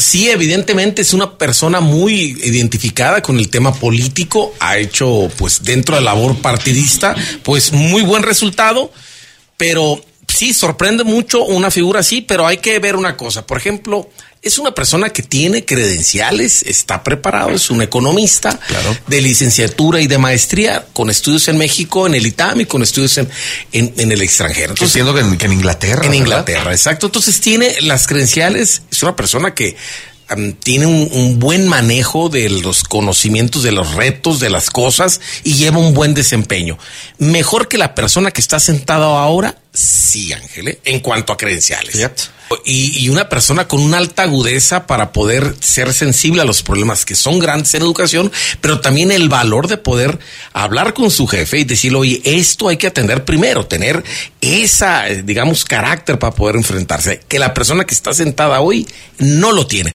sí, evidentemente es una persona muy identificada con el tema político, ha hecho, pues, dentro de la labor partidista, pues, muy buen resultado, pero sí, sorprende mucho una figura así, pero hay que ver una cosa. Por ejemplo, es una persona que tiene credenciales, está preparado, es un economista, claro, de licenciatura y de maestría, con estudios en México, en el ITAM y con estudios en el extranjero. Entonces, entiendo que en Inglaterra. En ¿verdad? Inglaterra, exacto. Entonces tiene las credenciales, es una persona que tiene un buen manejo de los conocimientos, de los retos, de las cosas, y lleva un buen desempeño. Mejor que la persona que está sentada ahora, sí, Ángel, en cuanto a credenciales. Fíjate. Y una persona con una alta agudeza para poder ser sensible a los problemas que son grandes en educación, pero también el valor de poder hablar con su jefe y decirle, oye, esto hay que atender primero, tener esa, digamos, carácter para poder enfrentarse, que la persona que está sentada hoy no lo tiene.